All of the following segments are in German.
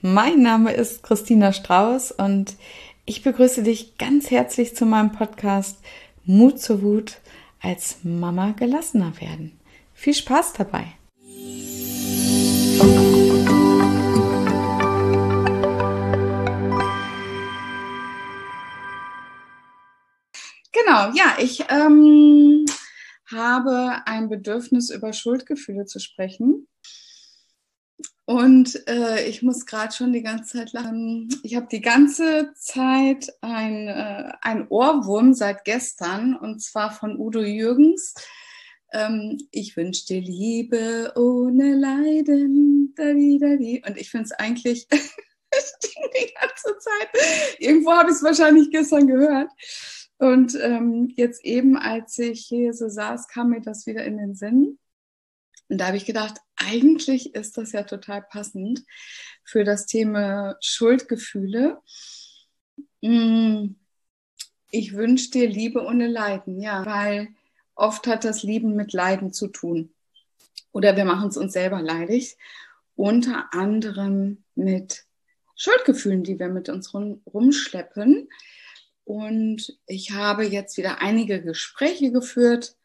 Mein Name ist Christina Strauß und ich begrüße dich ganz herzlich zu meinem Podcast Mut zur Wut, als Mama gelassener werden. Viel Spaß dabei! Genau, ja, ich habe ein Bedürfnis, über Schuldgefühle zu sprechen. Und ich muss gerade schon die ganze Zeit lachen. Ich habe die ganze Zeit ein Ohrwurm seit gestern, und zwar von Udo Jürgens. Ich wünsche dir Liebe ohne Leiden. Dadi, dadi. Und ich finde es eigentlich die ganze Zeit. Irgendwo habe ich es wahrscheinlich gestern gehört. Und jetzt eben, als ich hier so saß, kam mir das wieder in den Sinn. Und da habe ich gedacht, eigentlich ist das ja total passend für das Thema Schuldgefühle. Ich wünsche dir Liebe ohne Leiden, ja, weil oft hat das Lieben mit Leiden zu tun. Oder wir machen es uns selber leidig, unter anderem mit Schuldgefühlen, die wir mit uns rumschleppen. Und ich habe jetzt wieder einige Gespräche geführt.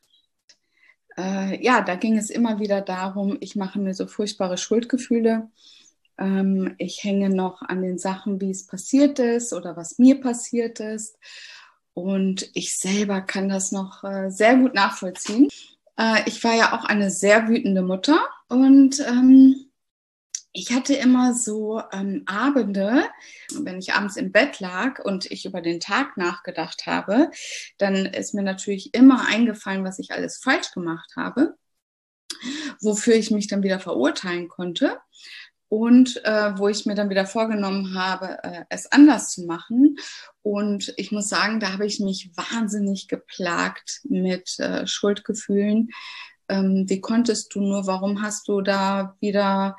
Da ging es immer wieder darum, ich mache mir so furchtbare Schuldgefühle. Ich hänge noch an den Sachen, wie es passiert ist oder was mir passiert ist. Und ich selber kann das noch sehr gut nachvollziehen. Ich war ja auch eine sehr wütende Mutter und ich hatte immer so Abende, wenn ich abends im Bett lag und ich über den Tag nachgedacht habe, dann ist mir natürlich immer eingefallen, was ich alles falsch gemacht habe, wofür ich mich dann wieder verurteilen konnte und wo ich mir dann wieder vorgenommen habe, es anders zu machen. Und ich muss sagen, da habe ich mich wahnsinnig geplagt mit Schuldgefühlen. Wie konntest du nur, warum hast du da wieder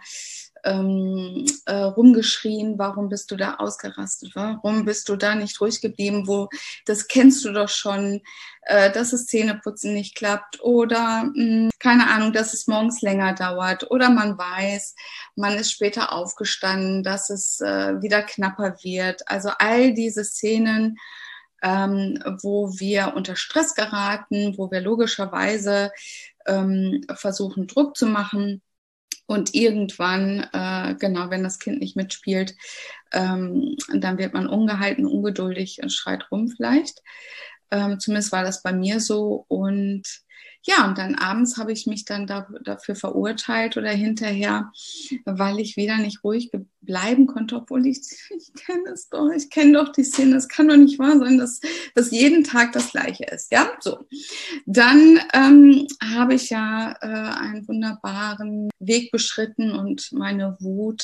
rumgeschrien, warum bist du da ausgerastet, warum bist du da nicht ruhig geblieben, das kennst du doch schon, dass das Zähneputzen nicht klappt oder keine Ahnung, dass es morgens länger dauert oder man weiß, man ist später aufgestanden, dass es wieder knapper wird. Also all diese Szenen, wo wir unter Stress geraten, wo wir logischerweise versuchen, Druck zu machen. Und irgendwann, wenn das Kind nicht mitspielt, dann wird man ungehalten, ungeduldig und schreit rum vielleicht. Zumindest war das bei mir so. Und ja, und dann abends habe ich mich dann dafür verurteilt oder hinterher, weil ich wieder nicht ruhig bleiben konnte, obwohl ich kenne es doch, ich kenne doch die Szene. Es kann doch nicht wahr sein, dass jeden Tag das Gleiche ist. Ja, so. Dann habe ich ja einen wunderbaren Weg beschritten und meine Wut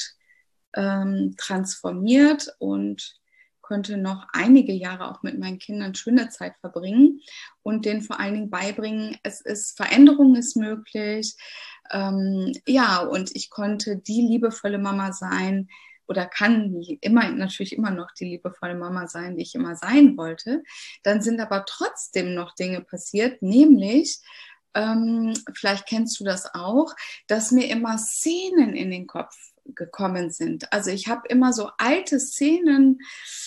transformiert und konnte noch einige Jahre auch mit meinen Kindern schöne Zeit verbringen und denen vor allen Dingen beibringen, Veränderung ist möglich. Und ich konnte die liebevolle Mama sein oder kann natürlich immer noch die liebevolle Mama sein, die ich immer sein wollte. Dann sind aber trotzdem noch Dinge passiert, nämlich, vielleicht kennst du das auch, dass mir immer Szenen in den Kopf gekommen sind. Also ich habe immer so alte Szenen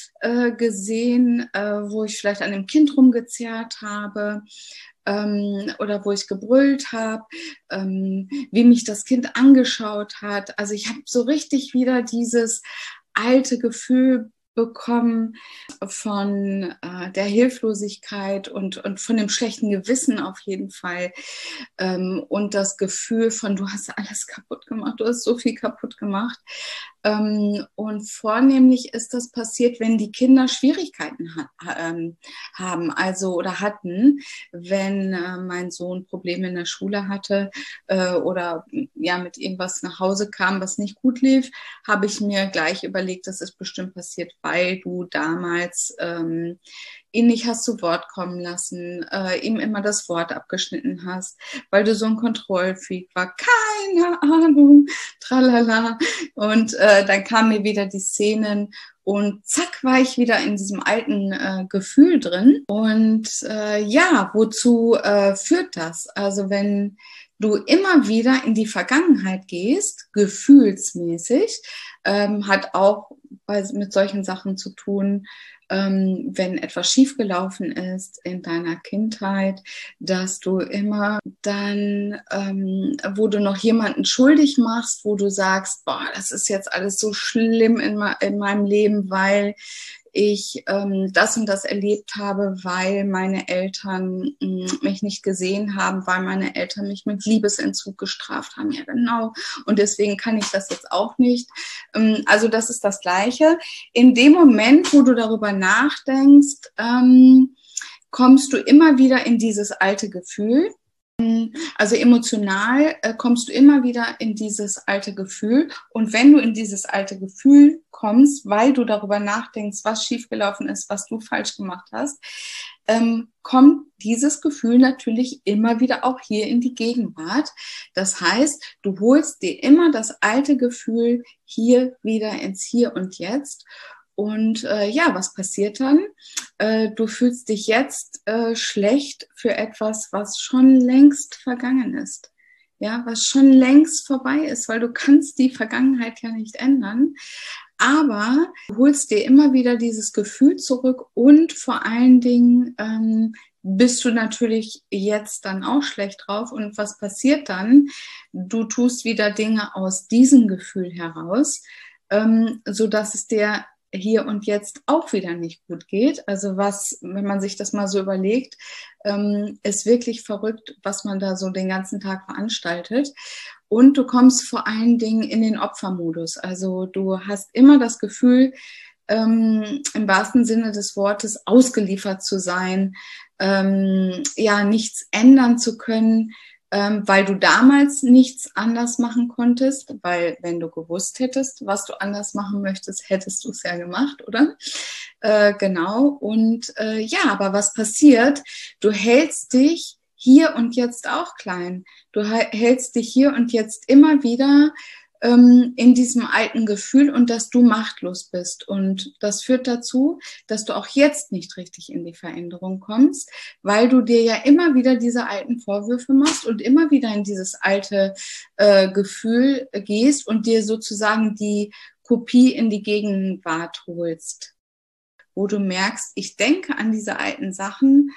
gesehen, wo ich vielleicht an dem Kind rumgezerrt habe oder wo ich gebrüllt habe, wie mich das Kind angeschaut hat. Also ich habe so richtig wieder dieses alte Gefühl bekommen von der Hilflosigkeit und von dem schlechten Gewissen auf jeden Fall und das Gefühl von, du hast alles kaputt gemacht, du hast so viel kaputt gemacht. Und vornehmlich ist das passiert, wenn die Kinder Schwierigkeiten haben, also oder hatten, wenn mein Sohn Probleme in der Schule hatte oder ja mit irgendwas nach Hause kam, was nicht gut lief, habe ich mir gleich überlegt, das ist bestimmt passiert, weil du damals ihn nicht hast zu Wort kommen lassen, ihm immer das Wort abgeschnitten hast, weil du so ein Kontrollfreak war, keine Ahnung, tralala. Und dann kamen mir wieder die Szenen und zack, war ich wieder in diesem alten Gefühl drin. Und wozu führt das? Also wenn du immer wieder in die Vergangenheit gehst, gefühlsmäßig, hat auch mit solchen Sachen zu tun, wenn etwas schiefgelaufen ist in deiner Kindheit, dass du immer dann, wo du noch jemanden schuldig machst, wo du sagst, boah, das ist jetzt alles so schlimm in meinem Leben, weil ich das und das erlebt habe, weil meine Eltern mich nicht gesehen haben, weil meine Eltern mich mit Liebesentzug gestraft haben. Ja, genau. Und deswegen kann ich das jetzt auch nicht. Also das ist das Gleiche. In dem Moment, wo du darüber nachdenkst, kommst du immer wieder in dieses alte Gefühl. Also emotional kommst du immer wieder in dieses alte Gefühl. Und wenn du in dieses alte Gefühl kommst, weil du darüber nachdenkst, was schiefgelaufen ist, was du falsch gemacht hast, kommt dieses Gefühl natürlich immer wieder auch hier in die Gegenwart. Das heißt, du holst dir immer das alte Gefühl hier wieder ins Hier und Jetzt. Und ja, was passiert dann? Du fühlst dich jetzt schlecht für etwas, was schon längst vergangen ist. Ja, was schon längst vorbei ist, weil du kannst die Vergangenheit ja nicht ändern. Aber du holst dir immer wieder dieses Gefühl zurück und vor allen Dingen bist du natürlich jetzt dann auch schlecht drauf. Und was passiert dann? Du tust wieder Dinge aus diesem Gefühl heraus, sodass es dir hier und jetzt auch wieder nicht gut geht. Also was, wenn man sich das mal so überlegt, ist wirklich verrückt, was man da so den ganzen Tag veranstaltet. Und du kommst vor allen Dingen in den Opfermodus. Also du hast immer das Gefühl, im wahrsten Sinne des Wortes ausgeliefert zu sein, ja, nichts ändern zu können, weil du damals nichts anders machen konntest, weil wenn du gewusst hättest, was du anders machen möchtest, hättest du es ja gemacht, oder? Genau. Und ja, aber was passiert? Du hältst dich hier und jetzt auch klein. Du hältst dich hier und jetzt immer wieder in diesem alten Gefühl und dass du machtlos bist. Und das führt dazu, dass du auch jetzt nicht richtig in die Veränderung kommst, weil du dir ja immer wieder diese alten Vorwürfe machst und immer wieder in dieses alte Gefühl gehst und dir sozusagen die Kopie in die Gegenwart holst, wo du merkst, ich denke an diese alten Sachen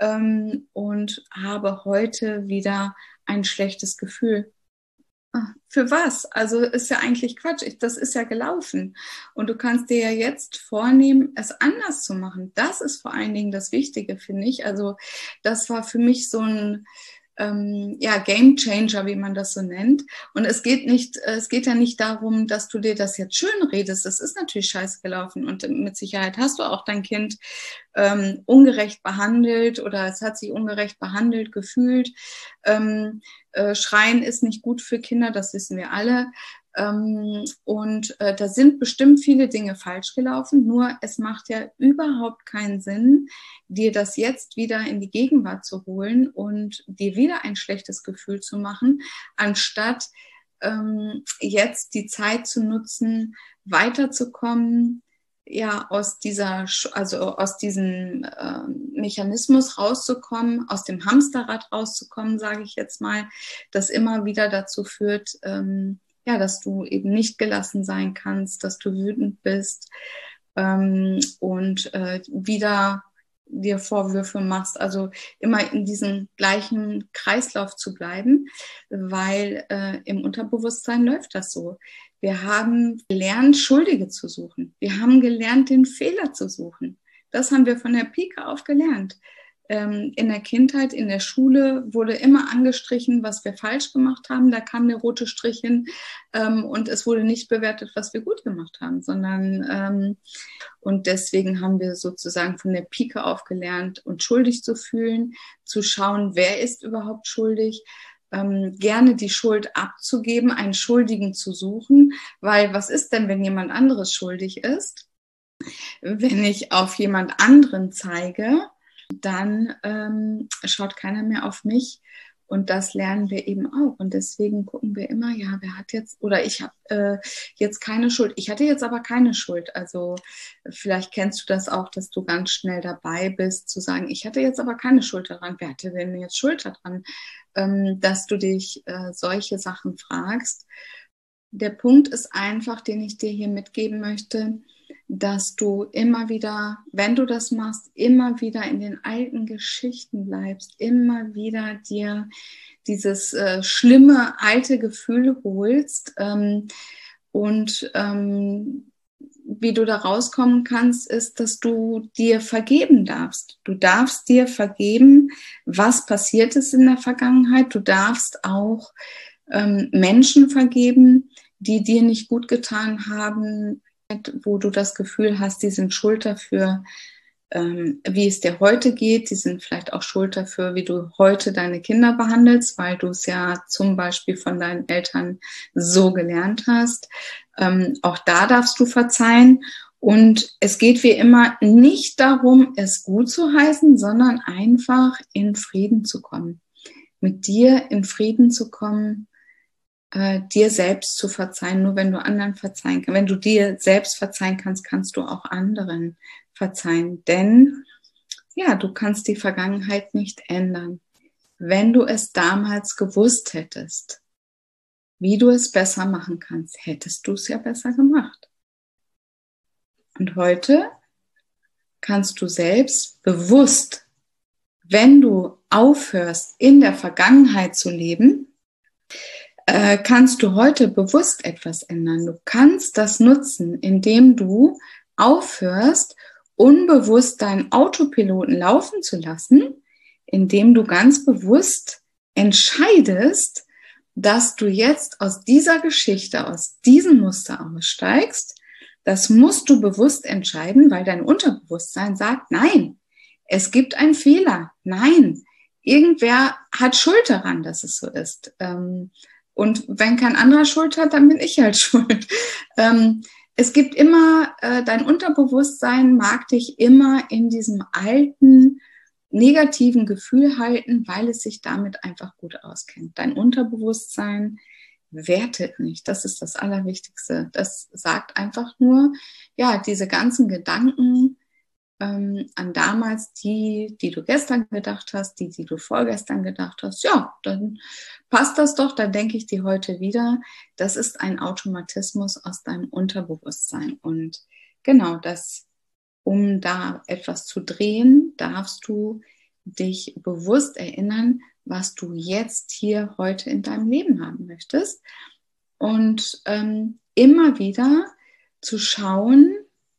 und habe heute wieder ein schlechtes Gefühl. Für was? Also ist ja eigentlich Quatsch. Das ist ja gelaufen. Und du kannst dir ja jetzt vornehmen, es anders zu machen. Das ist vor allen Dingen das Wichtige, finde ich. Also das war für mich so ein ja, Game Changer, wie man das so nennt. Und es geht ja nicht darum, dass du dir das jetzt schön redest. Das ist natürlich scheiße gelaufen. Und mit Sicherheit hast du auch dein Kind ungerecht behandelt oder es hat sich ungerecht behandelt gefühlt. Schreien ist nicht gut für Kinder, das wissen wir alle. Und da sind bestimmt viele Dinge falsch gelaufen, nur es macht ja überhaupt keinen Sinn, dir das jetzt wieder in die Gegenwart zu holen und dir wieder ein schlechtes Gefühl zu machen, anstatt jetzt die Zeit zu nutzen, weiterzukommen, ja, aus diesem Mechanismus rauszukommen, aus dem Hamsterrad rauszukommen, sage ich jetzt mal, das immer wieder dazu führt, ja, dass du eben nicht gelassen sein kannst, dass du wütend bist und wieder dir Vorwürfe machst, also immer in diesem gleichen Kreislauf zu bleiben, weil im Unterbewusstsein läuft das so. Wir haben gelernt, Schuldige zu suchen. Wir haben gelernt, den Fehler zu suchen. Das haben wir von der Pike auf gelernt. In der Kindheit, in der Schule wurde immer angestrichen, was wir falsch gemacht haben. Da kam der rote Strich hin und es wurde nicht bewertet, was wir gut gemacht haben, sondern und deswegen haben wir sozusagen von der Pike auf gelernt, uns schuldig zu fühlen, zu schauen, wer ist überhaupt schuldig, gerne die Schuld abzugeben, einen Schuldigen zu suchen, weil was ist denn, wenn jemand anderes schuldig ist? Wenn ich auf jemand anderen zeige, dann schaut keiner mehr auf mich Und das lernen wir eben auch. Und deswegen gucken wir immer, ja, wer hat jetzt, oder ich habe jetzt keine Schuld. Ich hatte jetzt aber keine Schuld. Also vielleicht kennst du das auch, dass du ganz schnell dabei bist, zu sagen, ich hatte jetzt aber keine Schuld daran. Wer hatte denn jetzt Schuld daran? Dass du dich solche Sachen fragst. Der Punkt ist einfach, den ich dir hier mitgeben möchte, dass du immer wieder, wenn du das machst, immer wieder in den alten Geschichten bleibst, immer wieder dir dieses schlimme alte Gefühl holst und wie du da rauskommen kannst, ist, dass du dir vergeben darfst. Du darfst dir vergeben, was passiert ist in der Vergangenheit. Du darfst auch Menschen vergeben, die dir nicht gut getan haben, wo du das Gefühl hast, die sind schuld dafür, wie es dir heute geht. Die sind vielleicht auch schuld dafür, wie du heute deine Kinder behandelst, weil du es ja zum Beispiel von deinen Eltern so gelernt hast. Auch da darfst du verzeihen. Und es geht wie immer nicht darum, es gut zu heißen, sondern einfach in Frieden zu kommen. Mit dir in Frieden zu kommen, dir selbst zu verzeihen. Nur wenn du anderen verzeihen kannst, wenn du dir selbst verzeihen kannst, kannst du auch anderen verzeihen. Denn ja, du kannst die Vergangenheit nicht ändern. Wenn du es damals gewusst hättest, wie du es besser machen kannst, hättest du es ja besser gemacht. Und heute kannst du selbst bewusst, wenn du aufhörst, in der Vergangenheit zu leben, kannst du heute bewusst etwas ändern. Du kannst das nutzen, indem du aufhörst, unbewusst deinen Autopiloten laufen zu lassen, indem du ganz bewusst entscheidest, dass du jetzt aus dieser Geschichte, aus diesem Muster aussteigst. Das musst du bewusst entscheiden, weil dein Unterbewusstsein sagt, nein, es gibt einen Fehler. Nein, irgendwer hat Schuld daran, dass es so ist. Und wenn kein anderer Schuld hat, dann bin ich halt schuld. Es gibt immer, dein Unterbewusstsein mag dich immer in diesem alten, negativen Gefühl halten, weil es sich damit einfach gut auskennt. Dein Unterbewusstsein wertet nicht. Das ist das Allerwichtigste. Das sagt einfach nur, ja, diese ganzen Gedanken, an damals, die du gestern gedacht hast, die du vorgestern gedacht hast, ja, dann passt das doch, dann denke ich die heute wieder. Das ist ein Automatismus aus deinem Unterbewusstsein. Und genau das, um da etwas zu drehen, darfst du dich bewusst erinnern, was du jetzt hier heute in deinem Leben haben möchtest. Und immer wieder zu schauen,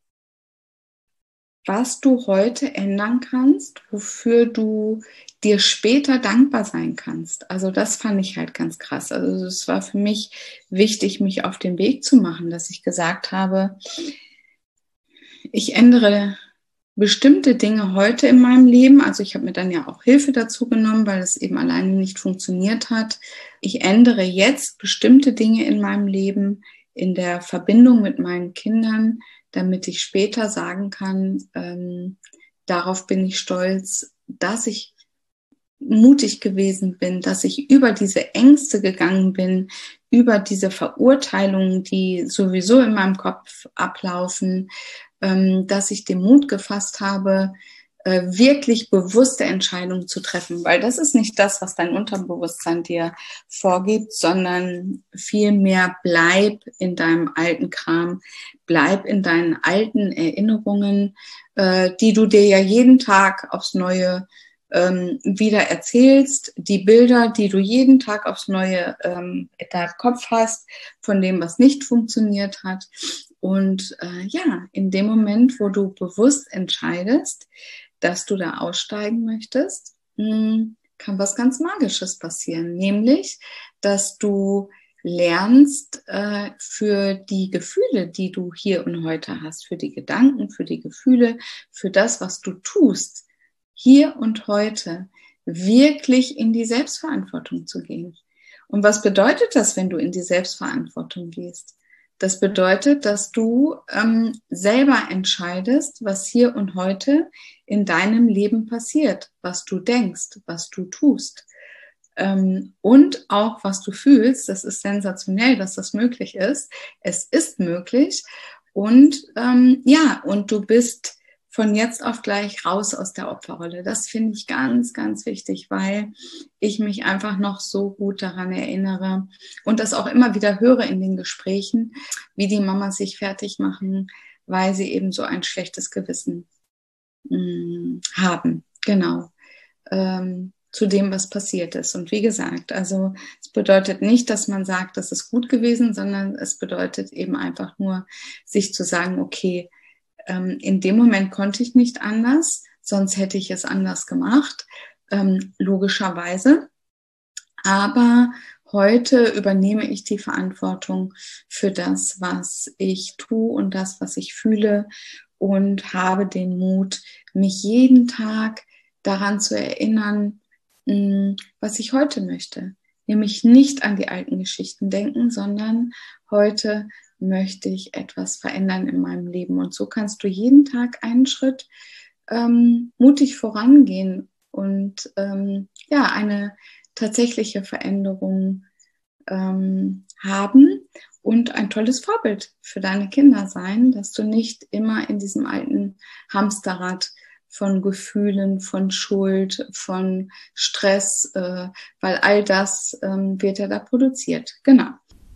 was du heute ändern kannst, wofür du dir später dankbar sein kannst. Also das fand ich halt ganz krass. Also es war für mich wichtig, mich auf den Weg zu machen, dass ich gesagt habe, ich ändere bestimmte Dinge heute in meinem Leben. Also ich habe mir dann ja auch Hilfe dazu genommen, weil es eben alleine nicht funktioniert hat. Ich ändere jetzt bestimmte Dinge in meinem Leben, in der Verbindung mit meinen Kindern, damit ich später sagen kann, darauf bin ich stolz, dass ich mutig gewesen bin, dass ich über diese Ängste gegangen bin, über diese Verurteilungen, die sowieso in meinem Kopf ablaufen, dass ich den Mut gefasst habe, wirklich bewusste Entscheidungen zu treffen, weil das ist nicht das, was dein Unterbewusstsein dir vorgibt, sondern vielmehr bleib in deinem alten Kram, bleib in deinen alten Erinnerungen, die du dir ja jeden Tag aufs Neue wieder erzählst, die Bilder, die du jeden Tag aufs Neue in deinem Kopf hast, von dem, was nicht funktioniert hat. Und ja, in dem Moment, wo du bewusst entscheidest, dass du da aussteigen möchtest, kann was ganz Magisches passieren. Nämlich, dass du lernst für die Gefühle, die du hier und heute hast, für die Gedanken, für die Gefühle, für das, was du tust, hier und heute wirklich in die Selbstverantwortung zu gehen. Und was bedeutet das, wenn du in die Selbstverantwortung gehst? Das bedeutet, dass du selber entscheidest, was hier und heute in deinem Leben passiert, was du denkst, was du tust. Und auch, was du fühlst, das ist sensationell, dass das möglich ist. Es ist möglich. Und und du bist von jetzt auf gleich raus aus der Opferrolle. Das finde ich ganz, ganz wichtig, weil ich mich einfach noch so gut daran erinnere und das auch immer wieder höre in den Gesprächen, wie die Mamas sich fertig machen, weil sie eben so ein schlechtes Gewissen haben. Genau. Zu dem, was passiert ist. Und wie gesagt, also es bedeutet nicht, dass man sagt, das ist gut gewesen, sondern es bedeutet eben einfach nur, sich zu sagen, okay, in dem Moment konnte ich nicht anders, sonst hätte ich es anders gemacht, logischerweise. Aber heute übernehme ich die Verantwortung für das, was ich tue und das, was ich fühle und habe den Mut, mich jeden Tag daran zu erinnern, was ich heute möchte. Nämlich nicht an die alten Geschichten denken, sondern heute möchte ich etwas verändern in meinem Leben. Und so kannst du jeden Tag einen Schritt mutig vorangehen und eine tatsächliche Veränderung haben und ein tolles Vorbild für deine Kinder sein, dass du nicht immer in diesem alten Hamsterrad von Gefühlen, von Schuld, von Stress, weil all das wird ja da produziert. Genau.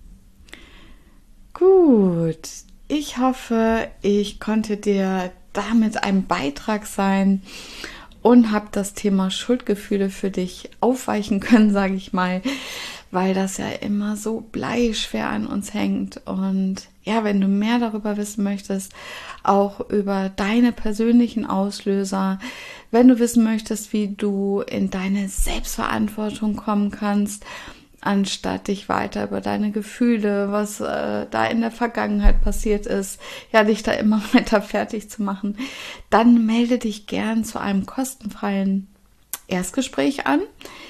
Gut, ich hoffe, ich konnte dir damit ein Beitrag sein und habe das Thema Schuldgefühle für dich aufweichen können, sage ich mal, weil das ja immer so bleischwer an uns hängt. Und ja, wenn du mehr darüber wissen möchtest, auch über deine persönlichen Auslöser, wenn du wissen möchtest, wie du in deine Selbstverantwortung kommen kannst, anstatt dich weiter über deine Gefühle, was da in der Vergangenheit passiert ist, ja, dich da immer weiter fertig zu machen, dann melde dich gern zu einem kostenfreien Erstgespräch an.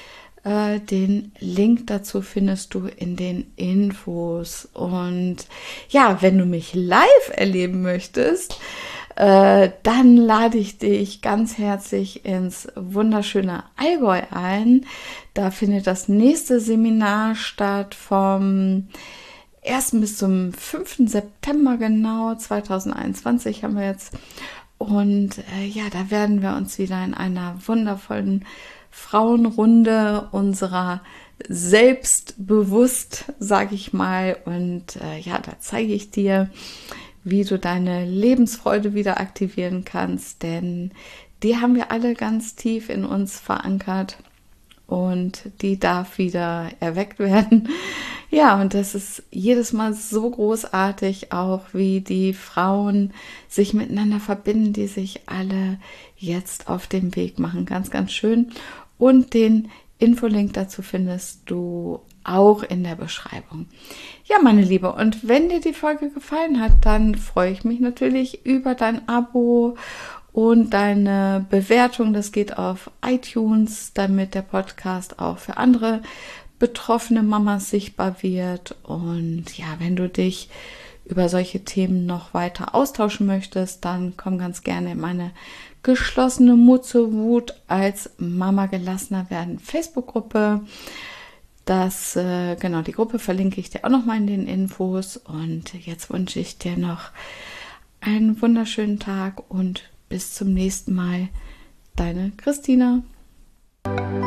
Den Link dazu findest du in den Infos. Und ja, wenn du mich live erleben möchtest, dann lade ich dich ganz herzlich ins wunderschöne Allgäu ein. Da findet das nächste Seminar statt vom 1. bis zum 5. September genau, 2021 haben wir jetzt. Und da werden wir uns wieder in einer wundervollen Frauenrunde unserer selbstbewusst, sage ich mal. Und da zeige ich dir, wie du deine Lebensfreude wieder aktivieren kannst, denn die haben wir alle ganz tief in uns verankert und die darf wieder erweckt werden. Ja, und das ist jedes Mal so großartig, auch wie die Frauen sich miteinander verbinden, die sich alle jetzt auf den Weg machen. Ganz, ganz schön. Und den Infolink dazu findest du auch in der Beschreibung. Ja, meine Liebe, und wenn dir die Folge gefallen hat, dann freue ich mich natürlich über dein Abo und deine Bewertung. Das geht auf iTunes, damit der Podcast auch für andere betroffene Mamas sichtbar wird. Und ja, wenn du dich über solche Themen noch weiter austauschen möchtest, dann komm ganz gerne in meine geschlossene Mut zur Wut als Mama gelassener werden Facebook-Gruppe. Die Gruppe verlinke ich dir auch nochmal in den Infos. Und jetzt wünsche ich dir noch einen wunderschönen Tag und bis zum nächsten Mal. Deine Christina.